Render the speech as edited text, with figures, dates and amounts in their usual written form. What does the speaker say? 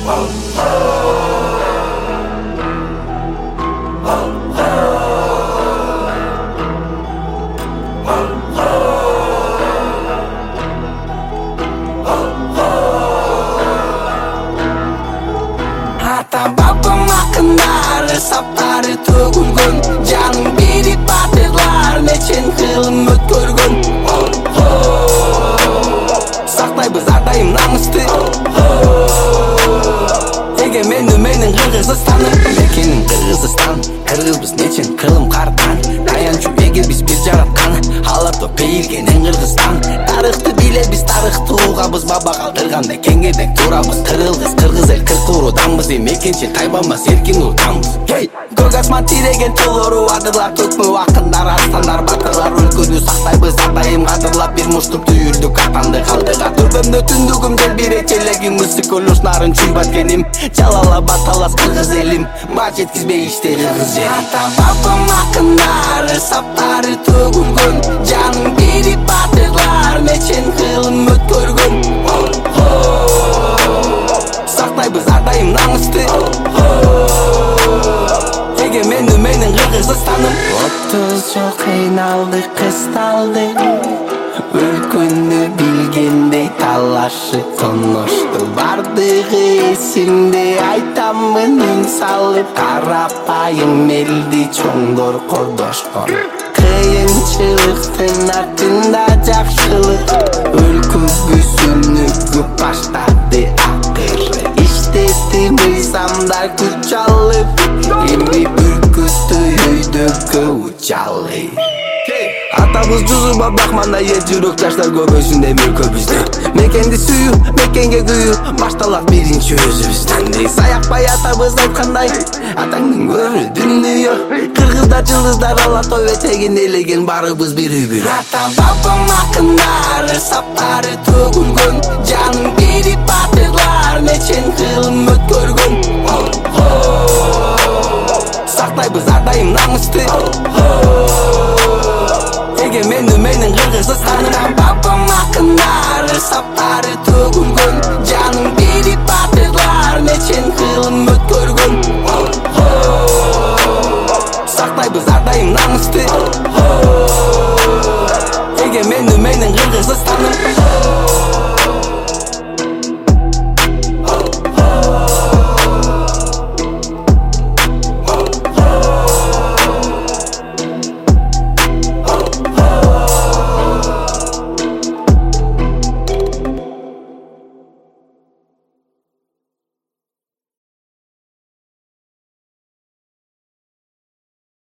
Ata babam akınları saptары tөгülгөн Жаным берип батырлар нечен кылым өткөргөн Сактайбыз ар дайым намысты Эгемендүү менин Кыргызстаным Мекеним Кыргызстан Кыргызбыз нечен кылым карткан Таянчу эге биз бир жараткан Аларто пейилгенен Кыргызстан Тарыхты билебиз тарыхты угабыз баба калтыргандай кеңгедек турабыз Кыргыз кыргыз эл кырк урууданбыз мекенчил тайбанбас эркин улутанбыз көк асман тиреген тоолору адырлар төкмө акындар арстандар батырлар өлкөнү сактайбыз ар дайым кадырлап бир муштук түйүлдүк атанды калдыга түрбөмдө түндүгүм делбирет желегим ысык өлүш нарын чуйбат кеним жалала баталас кыргыз элим баа жеткизбей иште кыргыз жери ата бабам акындары саптары төгүлгөн жанын берип батырлар нечен кылым өткөргөн сактайбыз ар дайым намысты Эгемендүү менин Кыргызстаным Отуз жыл кыйналдык кысталдык Өлкөнү билгендей талашып тоношту Бардыгы эсимде айтамын үн салып Карапайым элди чоңдор кордошкон Кыйынчылыктын артында жакшылык Өлкөгүсүнүгү баштады акыры Иштетти мыйзамдар күч алып Эми бүркүттү өйдөгө учалы Атабыз жузуп абдакманда эл жүрөк жаштар көбөйсүн деп өлкөбүздө Мекенди сүйүү, мекенге күйүү башталат биринчи өзүбүздөн Саякпай атабыз айткандай атаңдын көрү дүнүйө Кыргыздар жылдыздар алатой этегин элеген барыбыз бир үй Ата бабам акындары саптары төгүлгөн Жанын берип батырлар нечен кылым өткөргөн Сактайбыз ар дайым намысты